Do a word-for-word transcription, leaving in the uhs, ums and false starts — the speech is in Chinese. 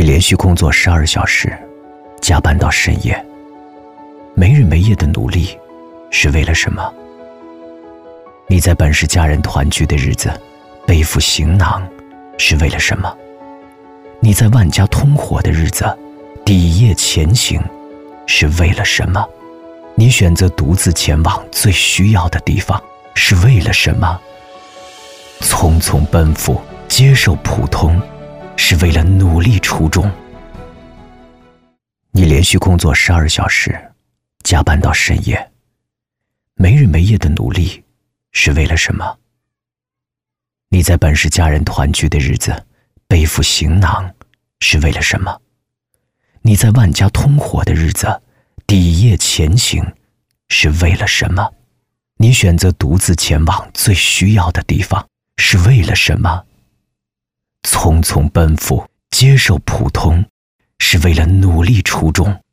连续工作十二小时，加班到深夜，没日没夜的努力是为了什么？你在本是家人团聚的日子背负行囊是为了什么？你在万家通火的日子抵夜前行是为了什么？你选择独自前往最需要的地方是为了什么？匆匆奔赴，接受普通，是为了努力出众。你连续工作十二小时，加班到深夜，没日没夜的努力是为了什么？你在本是家人团聚的日子背负行囊是为了什么？你在万家通火的日子抵夜前行是为了什么？你选择独自前往最需要的地方是为了什么？匆匆奔赴，接受普通，是为了努力出众。